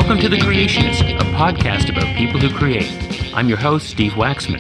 Welcome to The Creationist, a podcast about people who create. I'm your host, Steve Waxman.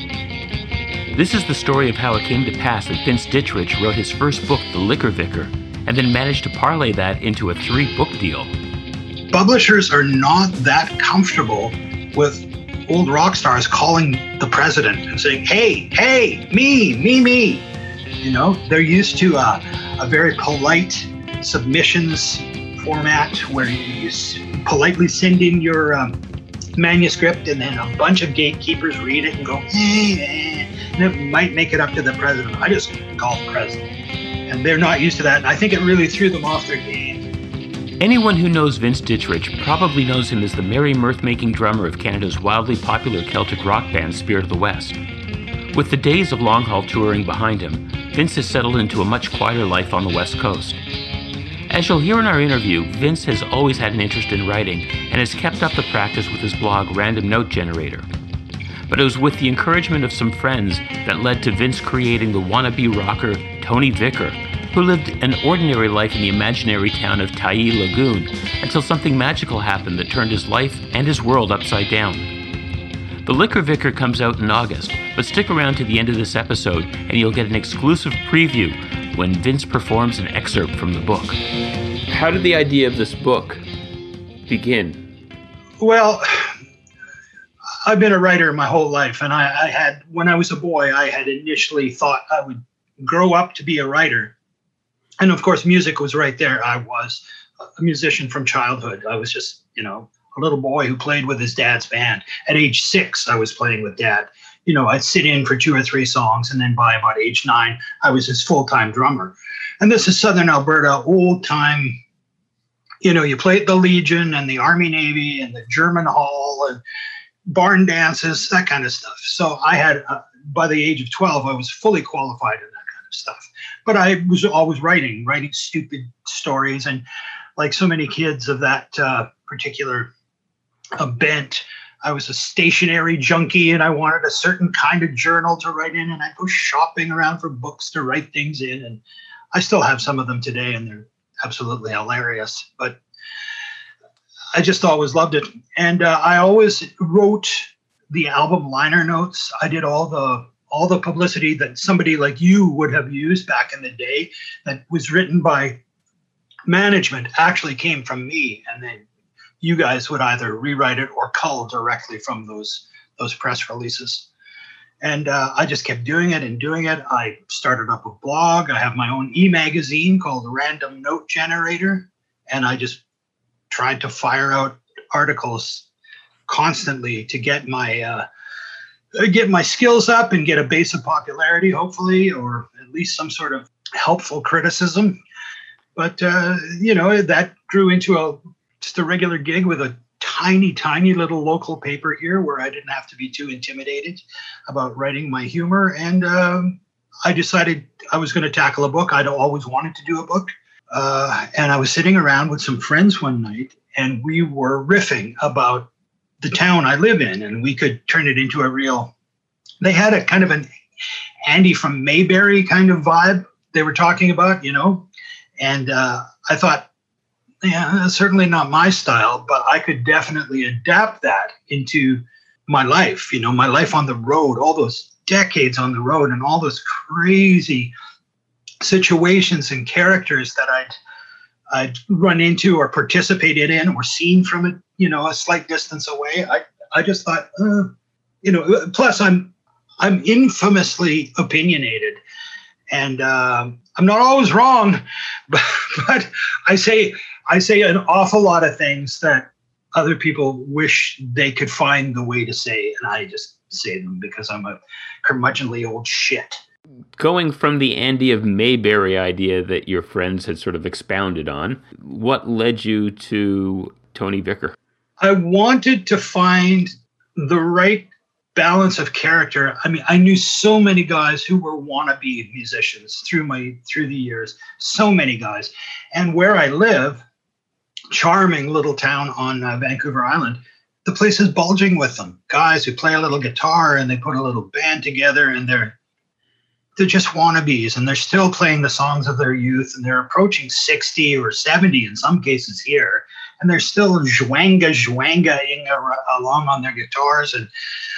This is the story of how it came to pass that Vince Dittrich wrote his first book, The Liquor Vicar, and then managed to parlay that into a 3-book deal. Publishers are not that comfortable with old rock stars calling the president and saying, hey, me. You know, they're used to a very polite submissions format where you politely send in your manuscript and then a bunch of gatekeepers read it and go, and it might make it up to the president. I just call the president. And they're not used to that. And I think it really threw them off their game. Anyone who knows Vince Dittrich probably knows him as the merry mirth-making drummer of Canada's wildly popular Celtic rock band Spirit of the West. With the days of long-haul touring behind him, Vince has settled into a much quieter life on the West Coast. As you'll hear in our interview, Vince has always had an interest in writing and has kept up the practice with his blog Random Note Generator. But it was with the encouragement of some friends that led to Vince creating the wannabe rocker Tony Vicar, who lived an ordinary life in the imaginary town of Tai Lagoon until something magical happened that turned his life and his world upside down. The Liquor Vicar comes out in August, but stick around to the end of this episode and you'll get an exclusive preview when Vince performs an excerpt from the book. How did the idea of this book begin? Well, I've been a writer my whole life, and I had, when I was a boy, I had initially thought I would grow up to be a writer. And of course, music was right there. I was a musician from childhood. I was just, a little boy who played with his dad's band. At age 6, I was playing with Dad. I'd sit in for 2 or 3 songs, and then by about age 9, I was his full-time drummer. And this is Southern Alberta, old-time, you played the Legion and the Army Navy and the German Hall and barn dances, that kind of stuff. So I had, by the age of 12, I was fully qualified in that kind of stuff. But I was always writing stupid stories. And like so many kids of that particular bent, I was a stationery junkie and I wanted a certain kind of journal to write in, and I'd go shopping around for books to write things in. And I still have some of them today and they're absolutely hilarious, but I just always loved it. And I always wrote the album liner notes. I did all the publicity that somebody like you would have used back in the day that was written by management actually came from me, and then you guys would either rewrite it or cull directly from those press releases. And I just kept doing it. I started up a blog. I have my own e-magazine called Random Note Generator. And I just tried to fire out articles constantly to get my skills up and get a base of popularity, hopefully, or at least some sort of helpful criticism. But, that grew into just a regular gig with a tiny little local paper here where I didn't have to be too intimidated about writing my humor. And I decided I was going to tackle a book. I'd always wanted to do a book. And I was sitting around with some friends one night, and we were riffing about the town I live in, and we could turn it into they had a kind of an Andy from Mayberry kind of vibe they were talking about, and I thought, yeah, that's certainly not my style, but I could definitely adapt that into my life, my life on the road, all those decades on the road and all those crazy situations and characters that I'd run into or participated in or seen from a slight distance away. I just thought, plus I'm infamously opinionated, and I'm not always wrong, but I say an awful lot of things that other people wish they could find the way to say, and I just say them because I'm a curmudgeonly old shit. Going from the Andy of Mayberry idea that your friends had sort of expounded on, what led you to Tony Vicar? I wanted to find the right balance of character. I mean, I knew so many guys who were wannabe musicians through the years, so many guys. And where I live, charming little town on Vancouver Island, the place is bulging with them. Guys who play a little guitar and they put a little band together, and they're just wannabes, and they're still playing the songs of their youth, and they're approaching 60 or 70 in some cases here. and they're still zhuanga-ing along on their guitars. And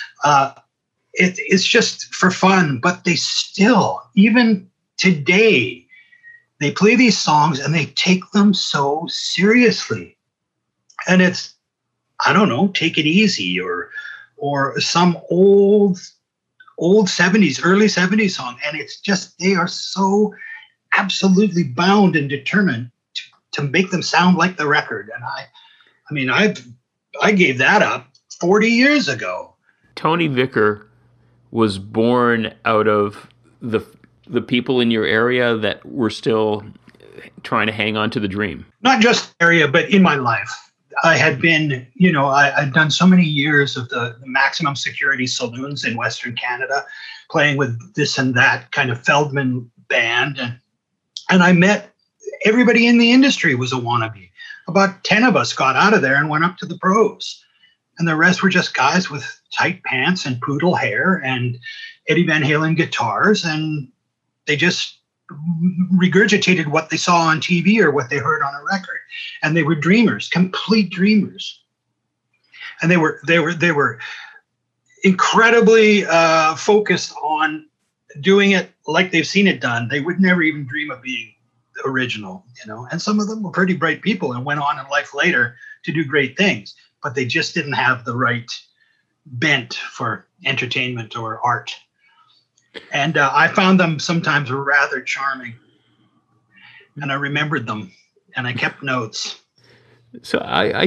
it's just for fun, but they still, even today, they play these songs and they take them so seriously. And it's, I don't know, Take It Easy or some old 70s, early 70s song. And it's just, they are so absolutely bound and determined to make them sound like the record. And I gave that up 40 years ago. Tony Vicker was born out of the people in your area that were still trying to hang on to the dream. Not just area, but in my life. I had been, I'd done so many years of the maximum security saloons in Western Canada, playing with this and that kind of Feldman band. And I met everybody in the industry was a wannabe. About 10 of us got out of there and went up to the pros. And the rest were just guys with tight pants and poodle hair and Eddie Van Halen guitars. And they just regurgitated what they saw on TV or what they heard on a record. And they were dreamers, complete dreamers. And they were incredibly focused on doing it like they've seen it done. They would never even dream of being original, and some of them were pretty bright people and went on in life later to do great things, but they just didn't have the right bent for entertainment or art. And I found them sometimes rather charming, and I remembered them, and I kept notes. So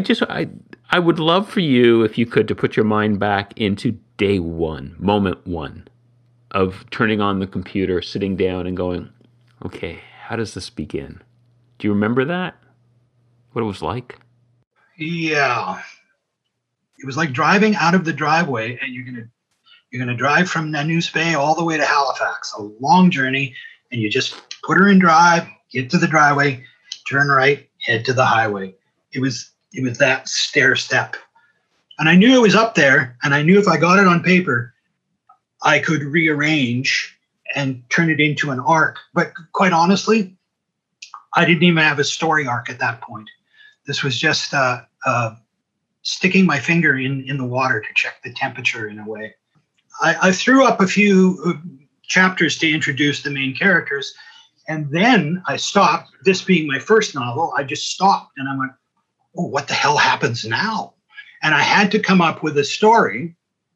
I would love for you, if you could, to put your mind back into day one, moment one of turning on the computer, sitting down and going, okay, how does this begin? Do you remember that? What it was like? Yeah. It was like driving out of the driveway, and you're gonna drive from Nanu's Bay all the way to Halifax, a long journey, and you just put her in drive, get to the driveway, turn right, head to the highway. It was that stair step. And I knew it was up there, and I knew if I got it on paper, I could rearrange and turn it into an arc. But quite honestly, I didn't even have a story arc at that point. This was just sticking my finger in the water to check the temperature in a way. I threw up a few chapters to introduce the main characters, and then I stopped. This being my first novel, I just stopped and I went, oh, what the hell happens now? And I had to come up with a story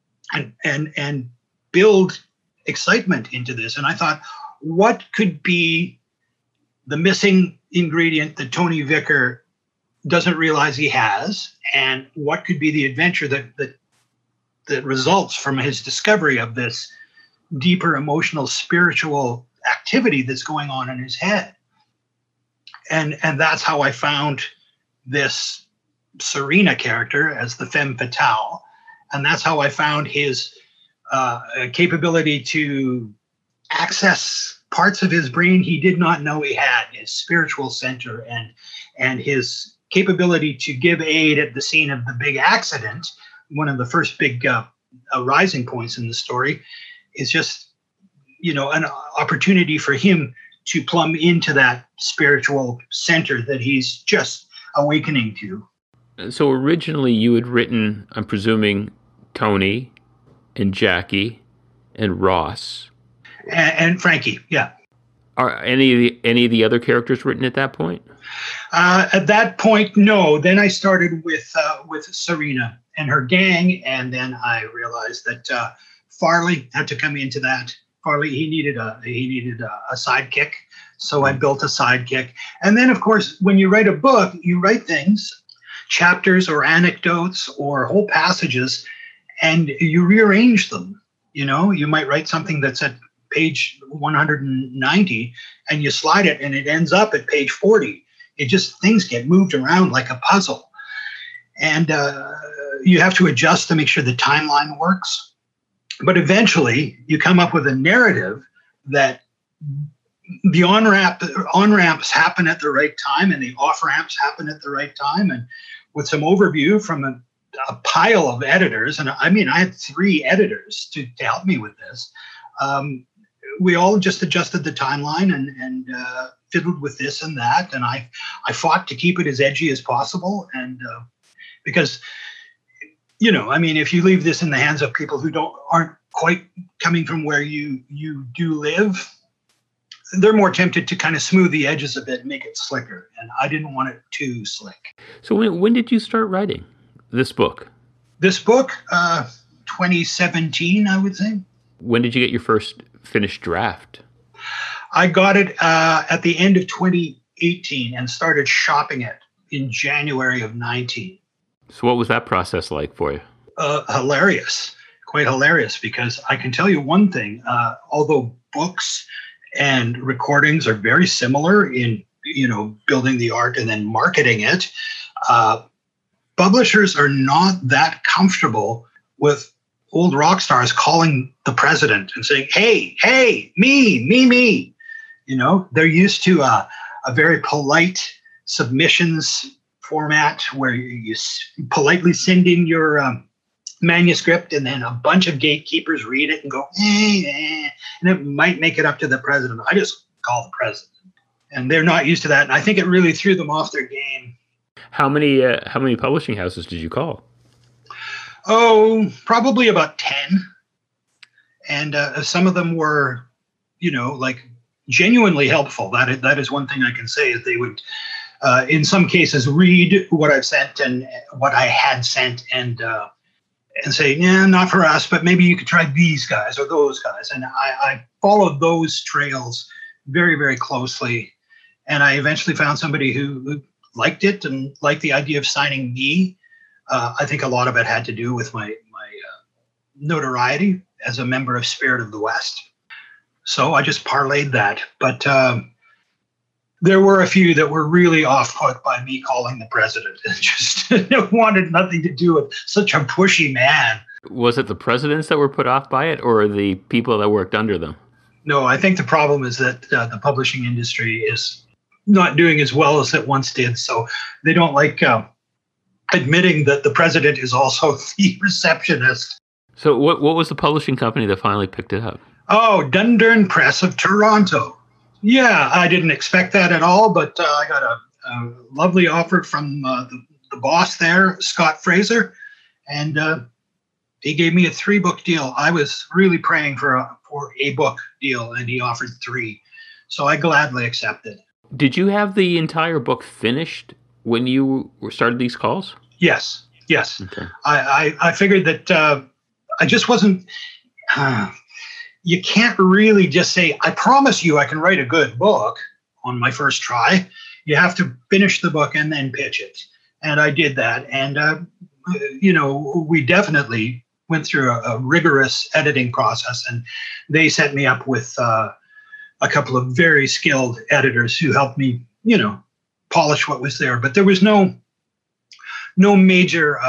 and build excitement into this. And I thought, what could be the missing ingredient that Tony Vicker doesn't realize he has, and what could be the adventure that results from his discovery of this deeper emotional, spiritual activity that's going on in his head. And that's how I found this Serena character as the femme fatale. And that's how I found his capability to access parts of his brain he did not know he had, his spiritual center, and his capability to give aid at the scene of the big accident. One of the first big rising points in the story is just, an opportunity for him to plumb into that spiritual center that he's just awakening to. So originally you had written, I'm presuming, Tony and Jackie and Ross. And Frankie, yeah. Are any of the other characters written at that point? At that point, no. Then I started with Serena and her gang, and then I realized that Farley had to come into that. Farley, he needed a sidekick, so I built a sidekick. And then, of course, when you write a book, you write things, chapters or anecdotes or whole passages, and you rearrange them. You might write something that's at page 190, and you slide it, and it ends up at page 40. It just, things get moved around like a puzzle. And you have to adjust to make sure the timeline works. But eventually you come up with a narrative that the on-ramps happen at the right time and the off-ramps happen at the right time. And with some overview from a pile of editors, and I had 3 editors to help me with this, we all just adjusted the timeline and fiddled with this and that. And I fought to keep it as edgy as possible. And because, I mean, if you leave this in the hands of people who aren't quite coming from where you do live, they're more tempted to kind of smooth the edges a bit and make it slicker. And I didn't want it too slick. So when did you start writing this book? This book, 2017, I would say. When did you get your first finished draft? I got it at the end of 2018 and started shopping it in January of 19. So what was that process like for you? Hilarious, quite hilarious, because I can tell you one thing, although books and recordings are very similar in, building the art and then marketing it, publishers are not that comfortable with old rock stars calling the president and saying, hey, me. They're used to a very polite submissions format where you politely send in your manuscript and then a bunch of gatekeepers read it and go, and it might make it up to the president. I just call the president. And they're not used to that. And I think it really threw them off their game. How many publishing houses did you call? Oh, probably about 10. And some of them were, genuinely helpful. That is one thing I can say, is they would, in some cases, read what I've sent and what I had sent and say, yeah, not for us, but maybe you could try these guys or those guys. And I followed those trails very, very closely. And I eventually found somebody who liked it and liked the idea of signing me. I think a lot of it had to do with my notoriety as a member of Spirit of the West. So I just parlayed that. But there were a few that were really off-put by me calling the president. It just wanted nothing to do with such a pushy man. Was it the presidents that were put off by it, or the people that worked under them? No, I think the problem is that the publishing industry is not doing as well as it once did. So they don't like admitting that the president is also the receptionist. So what was the publishing company that finally picked it up? Oh, Dundurn Press of Toronto. Yeah, I didn't expect that at all, but I got a lovely offer from the boss there, Scott Fraser, and he gave me a 3-book deal. I was really praying for a book deal, and he offered 3. So I gladly accepted. Did you have the entire book finished when you started these calls? Yes. Okay. I figured that I just wasn't... you can't really just say, I promise you I can write a good book on my first try. You have to finish the book and then pitch it. And I did that. And, we definitely went through a rigorous editing process. And they set me up with a couple of very skilled editors who helped me, polish what was there. But there was no major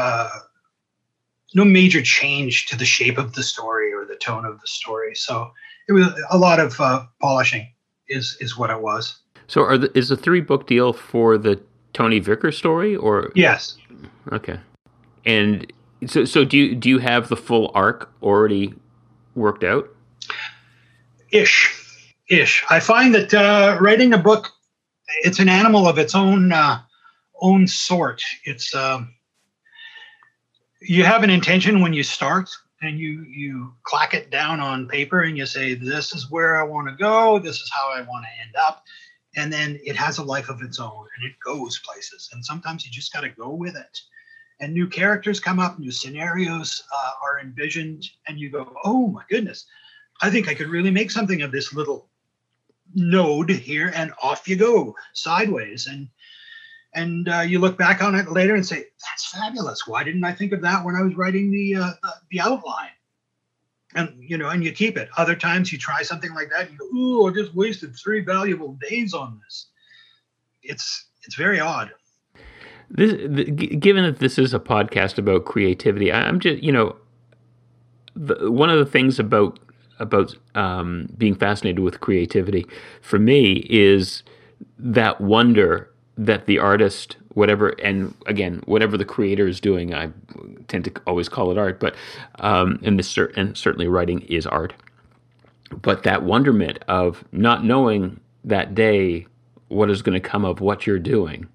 change to the shape of the story or the tone of the story. So it was a lot of polishing is what it was. So is the 3-book deal for the Tony Vickers story, or? Yes. Okay. And so do you have the full arc already worked out? Ish. I find that writing a book, it's an animal of its own sort. It's you have an intention when you start, and you clack it down on paper and you say, this is where I want to go, this is how I want to end up, and then it has a life of its own and it goes places, and sometimes you just got to go with it, and new characters come up, new scenarios are envisioned, and you go, oh my goodness, I think I could really make something of this little node here, and off you go sideways. And you look back on it later and say, that's fabulous. Why didn't I think of that when I was writing the outline? And, and you keep it. Other times you try something like that and you go, ooh, I just wasted 3 valuable days on this. It's very odd. Given that this is a podcast about creativity, I'm just, one of the things about being fascinated with creativity for me is that wonder that the artist, whatever the creator is doing, I tend to always call it art, but and certainly writing is art. But that wonderment of not knowing that day what is going to come of what you're doing,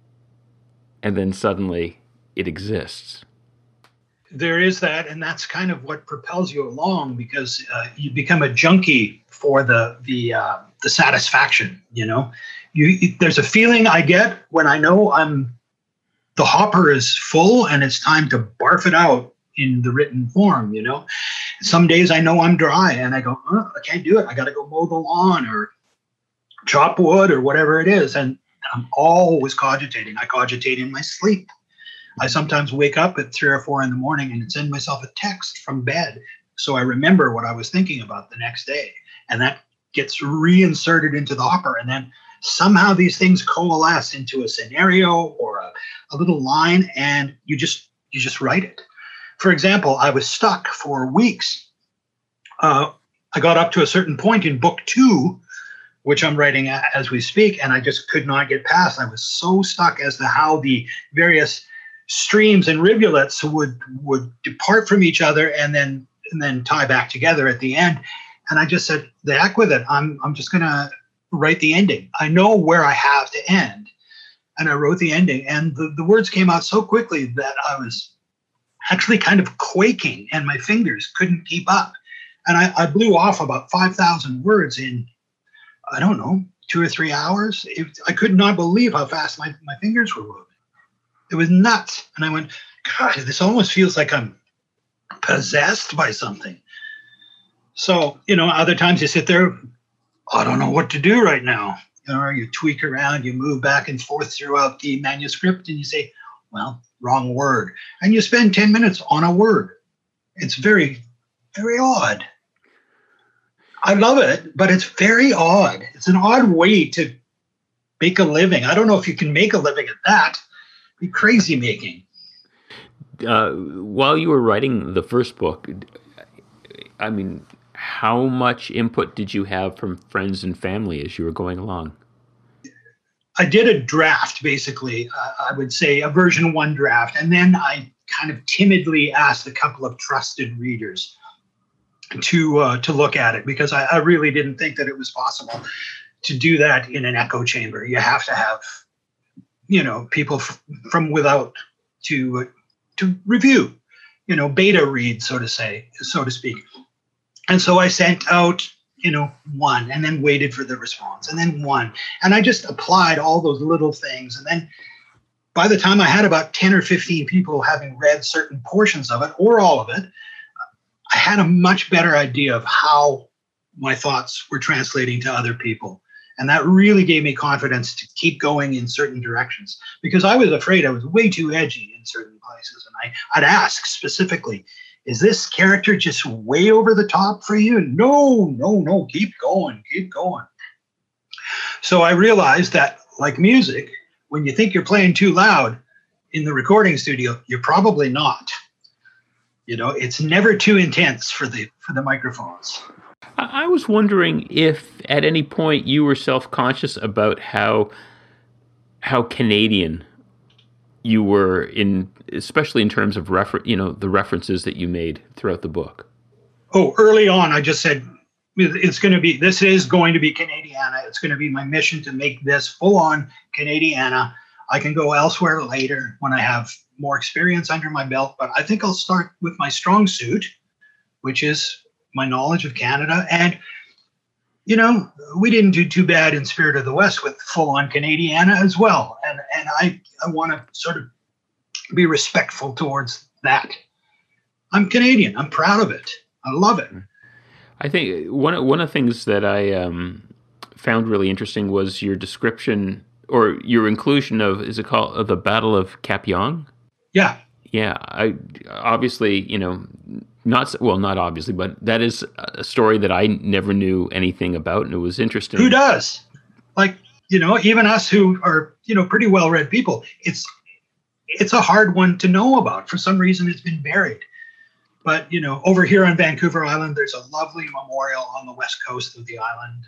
and then suddenly it exists. There is that, and that's kind of what propels you along, because you become a junkie for the satisfaction. There's a feeling I get when I know the hopper is full and it's time to barf it out in the written form. Some days I know I'm dry and I go, I can't do it. I got to go mow the lawn or chop wood or whatever it is, and I'm always cogitating. I cogitate in my sleep. I sometimes wake up at 3 or 4 in the morning and send myself a text from bed so I remember what I was thinking about the next day. And that gets reinserted into the hopper. And then somehow these things coalesce into a scenario or a little line, and you just write it. For example, I was stuck for weeks. I got up to a certain point in book 2, which I'm writing as we speak, and I just could not get past. I was so stuck as to how the various streams and rivulets would depart from each other and then tie back together at the end. And I just said, the heck with it. I'm just going to write the ending. I know where I have to end. And I wrote the ending. And the words came out so quickly that I was actually kind of quaking and my fingers couldn't keep up. And I blew off about 5,000 words in, I don't know, 2 or 3 hours. I could not believe how fast my fingers were moving. It was nuts. And I went, God, this almost feels like I'm possessed by something. So, other times you sit there, I don't know what to do right now. You tweak around, you move back and forth throughout the manuscript, and you say, well, wrong word. And you spend 10 minutes on a word. It's very, very odd. I love it, but it's very odd. It's an odd way to make a living. I don't know if you can make a living at that. Be crazy making. While you were writing the first book, I mean, how much input did you have from friends and family as you were going along? I did a draft, basically. I would say a version 1 draft. And then I kind of timidly asked a couple of trusted readers to look at it, because I really didn't think that it was possible to do that in an echo chamber. You have to have, people from without to review, beta read, so to speak. And so I sent out, 1, and then waited for the response, and then 1. And I just applied all those little things. And then by the time I had about 10 or 15 people having read certain portions of it or all of it, I had a much better idea of how my thoughts were translating to other people. And that really gave me confidence to keep going in certain directions, because I was afraid I was way too edgy in certain places. And I'd ask specifically, is this character just way over the top for you? No, keep going. So I realized that, like music, when you think you're playing too loud in the recording studio, you're probably not. It's never too intense for the microphones. I was wondering if at any point you were self-conscious about how Canadian you were, especially in terms of the references that you made throughout the book. Oh, early on, I just said, this is going to be Canadiana. It's going to be my mission to make this full-on Canadiana. I can go elsewhere later when I have more experience under my belt, but I think I'll start with my strong suit, which is my knowledge of Canada. And, we didn't do too bad in Spirit of the West with full-on Canadiana as well. And I want to sort of be respectful towards that. I'm Canadian. I'm proud of it. I love it. I think one of the things that I found really interesting was your description or your inclusion of, is it called the Battle of Kapyong? Yeah. Yeah. I obviously, not obviously, but that is a story that I never knew anything about, and it was interesting. Who does? Like, even us who are, pretty well-read people, it's a hard one to know about. For some reason, it's been buried. But, over here on Vancouver Island, there's a lovely memorial on the west coast of the island.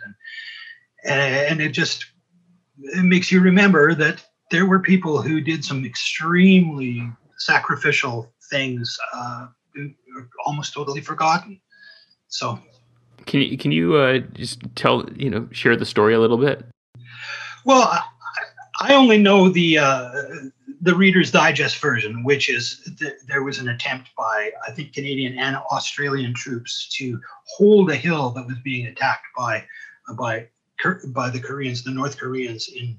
And it makes you remember that there were people who did some extremely sacrificial things, almost totally forgotten. So Can you just share the story a little bit? Well, I only know the Reader's Digest version, which is there was an attempt by, I think, Canadian and Australian troops to hold a hill that was being attacked by the Koreans, the North Koreans, in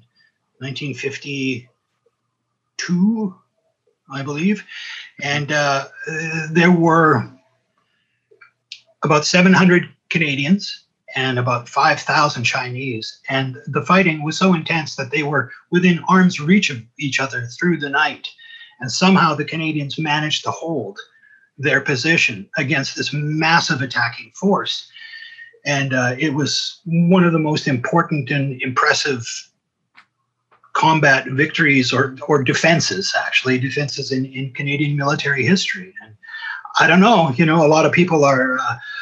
1952, I believe, and there were about 700 Canadians and about 5,000 Chinese. And the fighting was so intense that they were within arm's reach of each other through the night. And somehow the Canadians managed to hold their position against this massive attacking force. And it was one of the most important and impressive combat victories or defenses in Canadian military history. And I don't know, a lot of people are...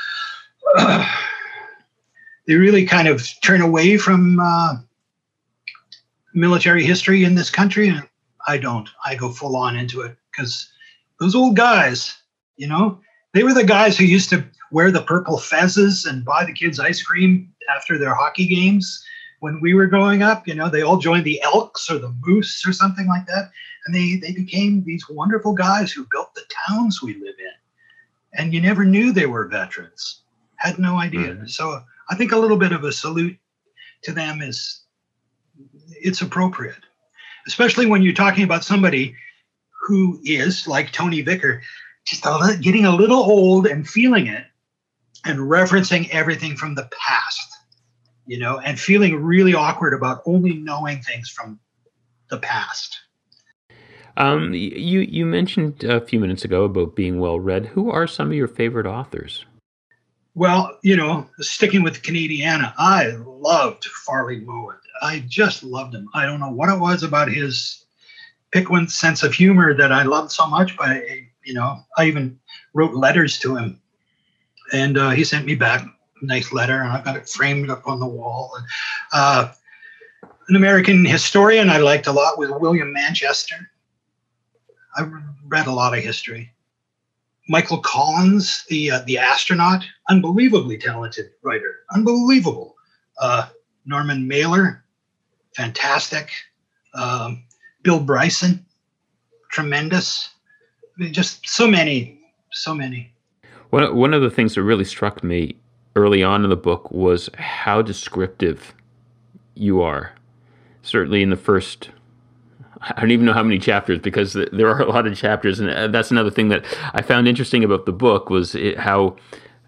they really kind of turn away from military history in this country. And I don't. I go full on into it because those old guys, they were the guys who used to wear the purple fezzes and buy the kids ice cream after their hockey games. When we were growing up, they all joined the Elks or the Moose or something like that. And they became these wonderful guys who built the towns we live in. And you never knew they were veterans. Had no idea. Mm-hmm. So I think a little bit of a salute to them it's appropriate, especially when you're talking about somebody who is like Tony Vicker, just getting a little old and feeling it and referencing everything from the past, and feeling really awkward about only knowing things from the past. You mentioned a few minutes ago about being well read. Who are some of your favorite authors? Well, sticking with Canadiana, I loved Farley Mowat. I just loved him. I don't know what it was about his piquant sense of humor that I loved so much, but, I even wrote letters to him. And he sent me back a nice letter, and I've got it framed up on the wall. And, an American historian I liked a lot was William Manchester. I read a lot of history. Michael Collins, the astronaut, unbelievably talented writer, unbelievable. Norman Mailer, fantastic. Bill Bryson, tremendous. Just so many. One of the things that really struck me early on in the book was how descriptive you are. Certainly in the first, I don't even know how many chapters, because there are a lot of chapters, and that's another thing that I found interesting about the book was how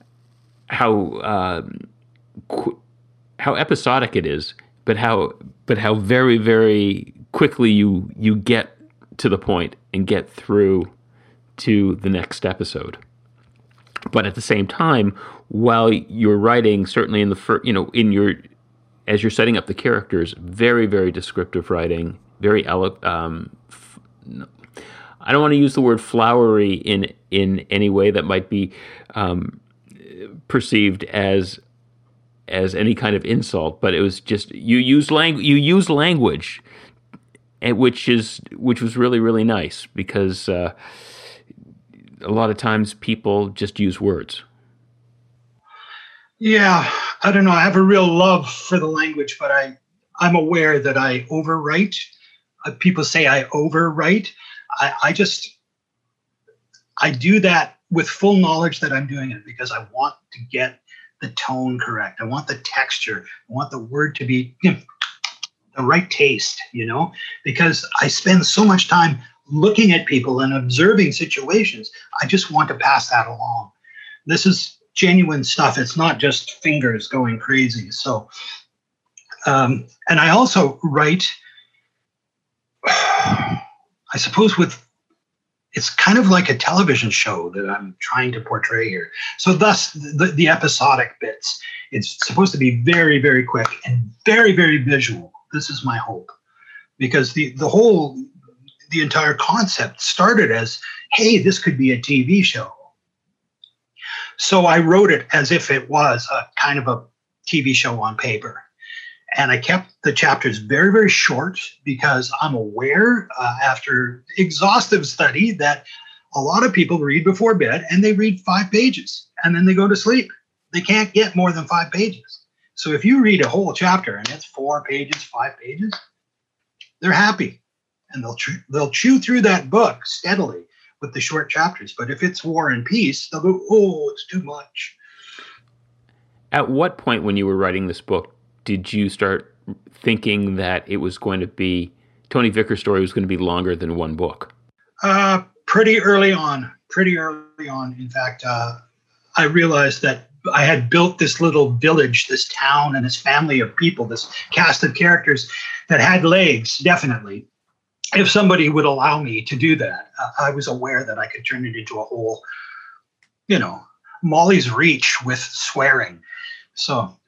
episodic it is, but how very, very quickly you get to the point and get through to the next episode. But at the same time, while you're writing, certainly in the first, as you're setting up the characters, very, very descriptive writing. Very I don't want to use the word flowery in any way that might be perceived as any kind of insult, but it was just you use language, which was really, really nice, because a lot of times people just use words. Yeah, I don't know. I have a real love for the language, but I'm aware that I overwrite. People say I overwrite. I do that with full knowledge that I'm doing it because I want to get the tone correct. I want the texture. I want the word to be the right taste, because I spend so much time looking at people and observing situations. I just want to pass that along. This is genuine stuff. It's not just fingers going crazy. So, and I also write, I suppose it's kind of like a television show that I'm trying to portray here. So thus the episodic bits, it's supposed to be very, very quick and very, very visual. This is my hope, because the entire concept started as, hey, this could be a TV show. So I wrote it as if it was a kind of a TV show on paper. And I kept the chapters very, very short because I'm aware after exhaustive study that a lot of people read before bed and they read 5 pages and then they go to sleep. They can't get more than 5 pages. So if you read a whole chapter and it's 4 pages, 5 pages, they're happy. And they'll chew through that book steadily with the short chapters. But if it's War and Peace, they'll go, oh, it's too much. At what point when you were writing this book did you start thinking that it was going to be, Tony Vicker's story was going to be longer than one book? Pretty early on. In fact, I realized that I had built this little village, this town, and this family of people, this cast of characters that had legs, definitely. If somebody would allow me to do that, I was aware that I could turn it into a whole, Molly's Reach with swearing. So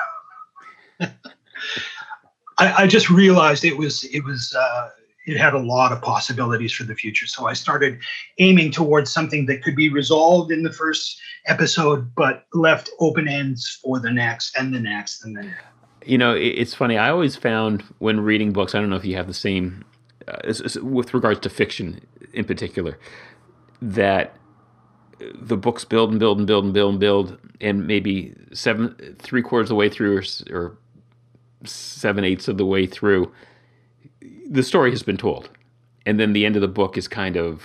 I just realized it had a lot of possibilities for the future. So I started aiming towards something that could be resolved in the first episode, but left open ends for the next and the next and the next. It's funny. I always found when reading books, I don't know if you have the same, with regards to fiction in particular, that the books build and build and build and build and build, and maybe 3/4 of the way through or 7/8 of the way through, the story has been told, and then the end of the book is kind of,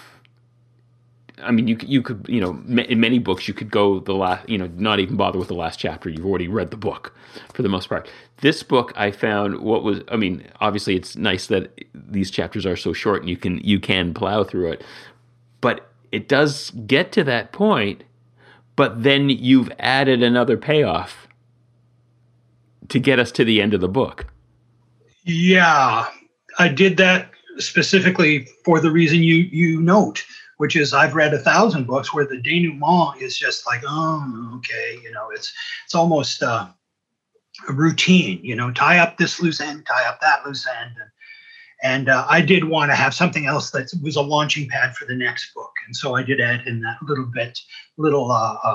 you could, in many books you could go the last, not even bother with the last chapter. You've already read the book for the most part. This book, I found obviously it's nice that these chapters are so short and you can plow through it, but it does get to that point, but then you've added another payoff to get us to the end of the book. Yeah, I did that specifically for the reason you note, which is I've read 1,000 books where the denouement is just like, oh, okay, it's almost a routine, tie up this loose end, tie up that loose end. And I did want to have something else that was a launching pad for the next book. And so I did add in that little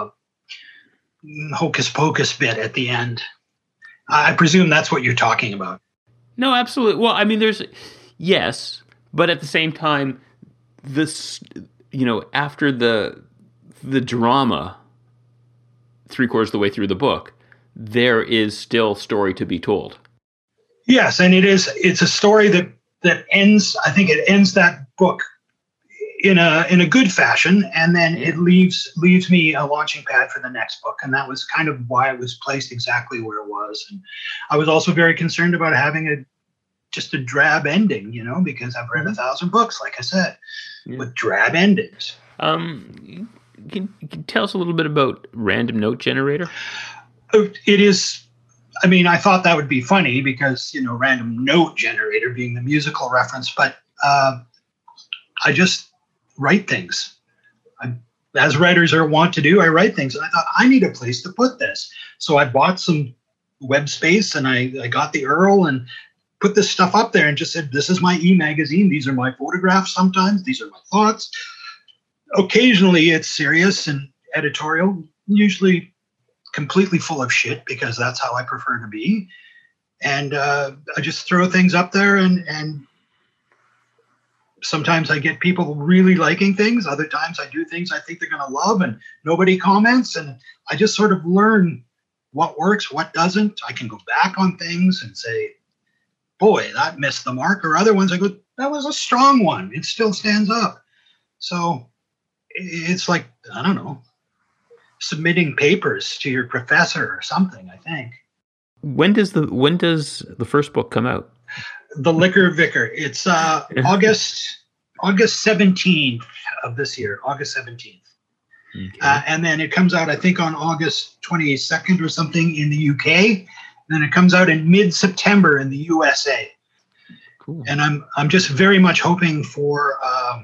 hocus pocus bit at the end. I presume that's what you're talking about. No, absolutely. Well, yes, but at the same time, this, after the drama, 3/4 of the way through the book, there is still story to be told. Yes, and it's a story that ends. I think it ends that book in a good fashion, and then it leaves me a launching pad for the next book, and that was kind of why it was placed exactly where it was. And I was also very concerned about having just a drab ending, because I've read 1,000 books, like I said, with drab endings. Can you tell us a little bit about Random Note Generator? It is. I thought that would be funny because, Random Note Generator being the musical reference, but I just write things. As writers are wont to do, I write things. And I thought, I need a place to put this. So I bought some web space and I got the URL and put this stuff up there and just said, this is my e-magazine. These are my photographs sometimes. These are my thoughts. Occasionally it's serious and editorial, usually completely full of shit because that's how I prefer to be. And I just throw things up there and sometimes I get people really liking things. Other times I do things I think they're going to love and nobody comments. And I just sort of learn what works, what doesn't. I can go back on things and say, boy, that missed the mark. Or other ones I go, that was a strong one. It still stands up. So it's like, I don't know, submitting papers to your professor or something, I think. When does the first book come out? The Liquor Vicar. It's August 17th of this year, August 17th. Okay. And then it comes out, I think, on August 22nd or something in the UK. And then it comes out in mid-September in the USA. Cool. And I'm just very much hoping for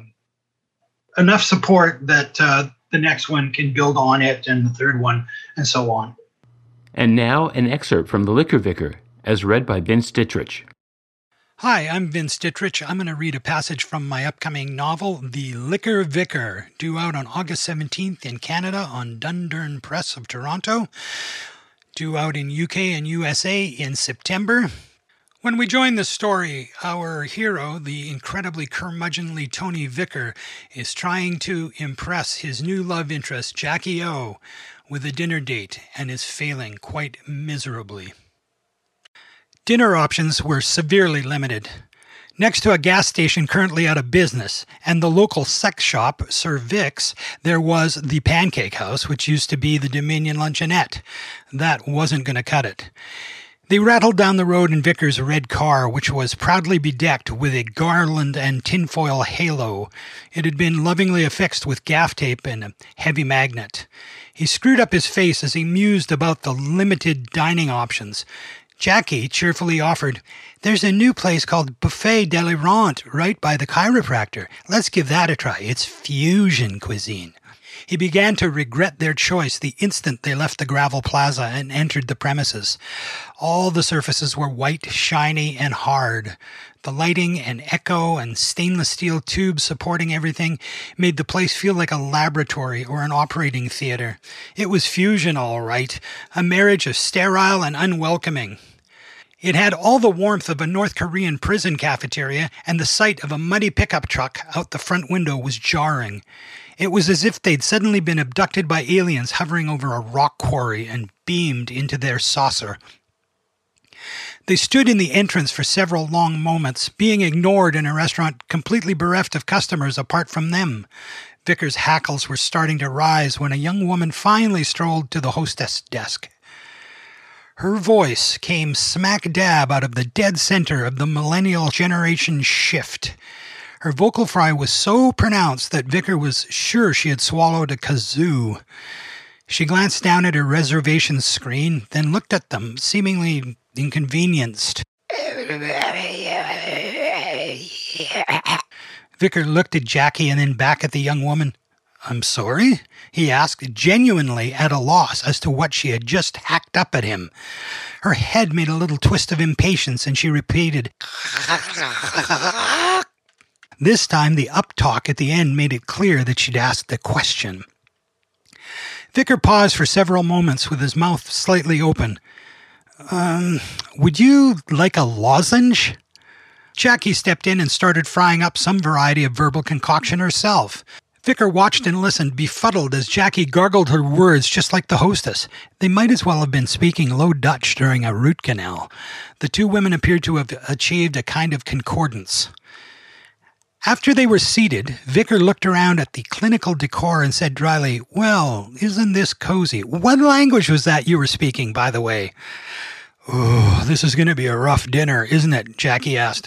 enough support that the next one can build on it, and the third one, and so on. And now an excerpt from The Liquor Vicar, as read by Vince Dittrich. Hi, I'm Vince Dittrich. I'm going to read a passage from my upcoming novel, The Liquor Vicar, due out on August 17th in Canada on Dundurn Press of Toronto, due out in UK and USA in September. When we join the story, our hero, the incredibly curmudgeonly Tony Vicker, is trying to impress his new love interest, Jackie O, with a dinner date and is failing quite miserably. Dinner options were severely limited. Next to a gas station currently out of business and the local sex shop, Sir Vic's, there was the Pancake House, which used to be the Dominion Luncheonette. That wasn't going to cut it. They rattled down the road in Vickers' red car, which was proudly bedecked with a garland and tinfoil halo. It had been lovingly affixed with gaff tape and a heavy magnet. He screwed up his face as he mused about the limited dining options. Jackie cheerfully offered, "There's a new place called Buffet de l'Orient right by the chiropractor. Let's give that a try. It's fusion cuisine." He began to regret their choice the instant they left the gravel plaza and entered the premises. All the surfaces were white, shiny, and hard. The lighting and echo and stainless steel tubes supporting everything made the place feel like a laboratory or an operating theater. It was fusion, all right, a marriage of sterile and unwelcoming. It had all the warmth of a North Korean prison cafeteria, and the sight of a muddy pickup truck out the front window was jarring. It was as if they'd suddenly been abducted by aliens hovering over a rock quarry and beamed into their saucer. They stood in the entrance for several long moments, being ignored in a restaurant completely bereft of customers apart from them. Vickers' hackles were starting to rise when a young woman finally strolled to the hostess desk. Her voice came smack dab out of the dead center of the millennial generation shift. Her vocal fry was so pronounced that Vicker was sure she had swallowed a kazoo. She glanced down at her reservation screen, then looked at them, seemingly inconvenienced. Vicker looked at Jackie and then back at the young woman. "I'm sorry?" he asked, genuinely at a loss as to what she had just hacked up at him. Her head made a little twist of impatience, and she repeated, This time the uptalk at the end made it clear that she'd asked a question. Vicker paused for several moments with his mouth slightly open. Would you like a lozenge?" Jackie stepped in and started frying up some variety of verbal concoction herself. Vicker watched and listened, befuddled as Jackie gargled her words just like the hostess. They might as well have been speaking Low Dutch during a root canal. The two women appeared to have achieved a kind of concordance. After they were seated, Vicker looked around at the clinical decor and said dryly, "Well, isn't this cozy? What language was that you were speaking, by the way?" "Oh, this is going to be a rough dinner, isn't it?" Jackie asked.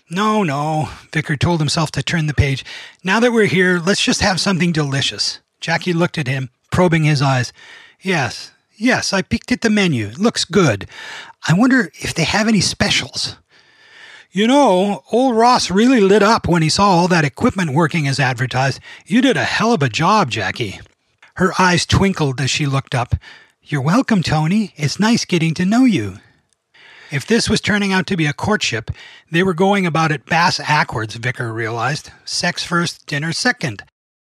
No, Vicker told himself to turn the page. "Now that we're here, let's just have something delicious." Jackie looked at him, probing his eyes. Yes, I peeked at the menu. It looks good. I wonder if they have any specials." "You know, old Ross really lit up when he saw all that equipment working as advertised. You did a hell of a job, Jackie." Her eyes twinkled as she looked up. "You're welcome, Tony. It's nice getting to know you." If this was turning out to be a courtship, they were going about it bass-ackwards, Vicker realized. Sex first, dinner second.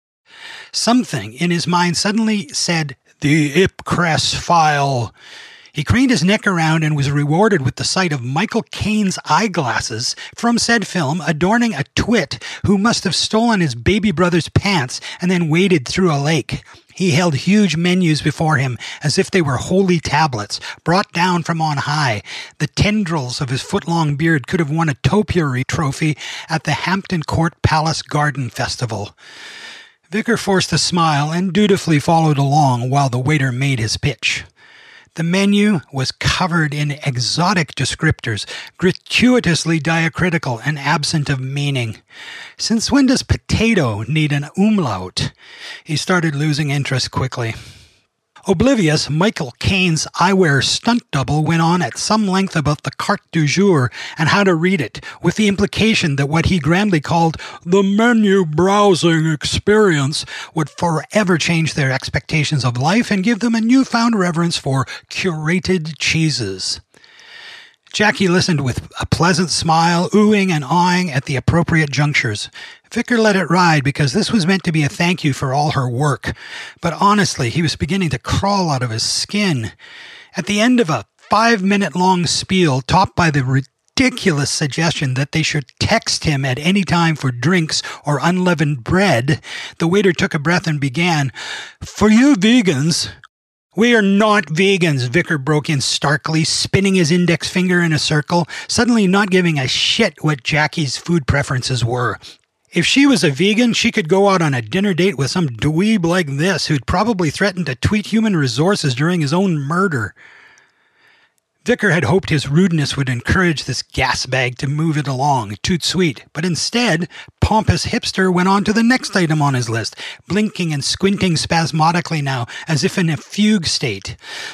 Something in his mind suddenly said, "The Ipcress file." He craned his neck around and was rewarded with the sight of Michael Caine's eyeglasses from said film adorning a twit who must have stolen his baby brother's pants and then waded through a lake. He held huge menus before him as if they were holy tablets, brought down from on high. The tendrils of his foot-long beard could have won a topiary trophy at the Hampton Court Palace Garden Festival. Vicker forced a smile and dutifully followed along while the waiter made his pitch. The menu was covered in exotic descriptors, gratuitously diacritical and absent of meaning. Since when does potato need an umlaut? He started losing interest quickly. Oblivious, Michael Caine's eyewear stunt double went on at some length about the carte du jour and how to read it, with the implication that what he grandly called the menu browsing experience would forever change their expectations of life and give them a newfound reverence for curated cheeses. Jackie listened with a pleasant smile, oohing and awing at the appropriate junctures. Vicker let it ride because this was meant to be a thank you for all her work. But honestly, he was beginning to crawl out of his skin. At the end of a 5-minute-long spiel topped by the ridiculous suggestion that they should text him at any time for drinks or unleavened bread, the waiter took a breath and began, "For you vegans..." "We are not vegans," Vicar broke in starkly, spinning his index finger in a circle, suddenly not giving a shit what Jackie's food preferences were. If she was a vegan, she could go out on a dinner date with some dweeb like this who'd probably threatened to tweet human resources during his own murder. Vicar had hoped his rudeness would encourage this gas bag to move it along, toot sweet, but instead, pompous hipster went on to the next item on his list, blinking and squinting spasmodically now, as if in a fugue state.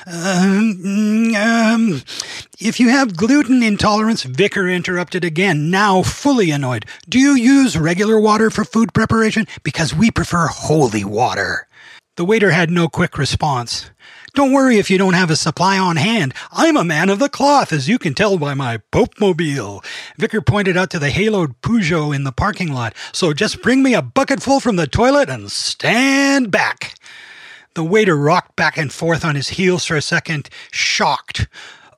If you have gluten intolerance," Vicar interrupted again, now fully annoyed. "Do you use regular water for food preparation? Because we prefer holy water." The waiter had no quick response. "Don't worry if you don't have a supply on hand. I'm a man of the cloth, as you can tell by my Pope-mobile." Vicar pointed out to the haloed Peugeot in the parking lot. "So just bring me a bucketful from the toilet and stand back." The waiter rocked back and forth on his heels for a second, shocked.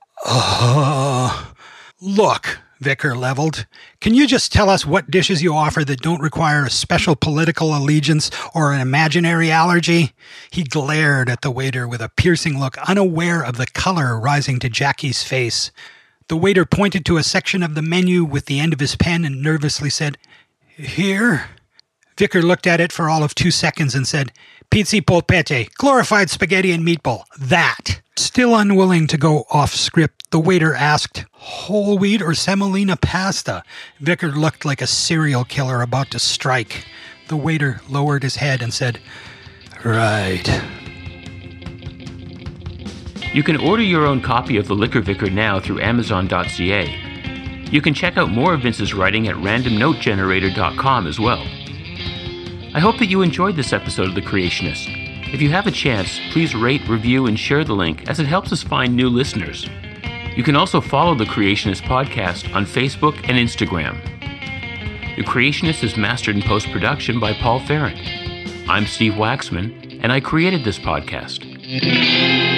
Look," Vicar leveled. "Can you just tell us what dishes you offer that don't require a special political allegiance or an imaginary allergy?" He glared at the waiter with a piercing look, unaware of the color rising to Jackie's face. The waiter pointed to a section of the menu with the end of his pen and nervously said, "Here?" Vicar looked at it for all of 2 seconds and said, "Pizzi polpette, glorified spaghetti and meatball, that." Still unwilling to go off script, the waiter asked, "Whole wheat or semolina pasta?" Vicar looked like a serial killer about to strike. The waiter lowered his head and said, "Right." You can order your own copy of The Liquor Vicar now through Amazon.ca. You can check out more of Vince's writing at randomnotegenerator.com as well. I hope that you enjoyed this episode of The Creationist. If you have a chance, please rate, review, and share the link, as it helps us find new listeners. You can also follow The Creationist podcast on Facebook and Instagram. The Creationist is mastered in post-production by Paul Farrant. I'm Steve Waxman, and I created this podcast.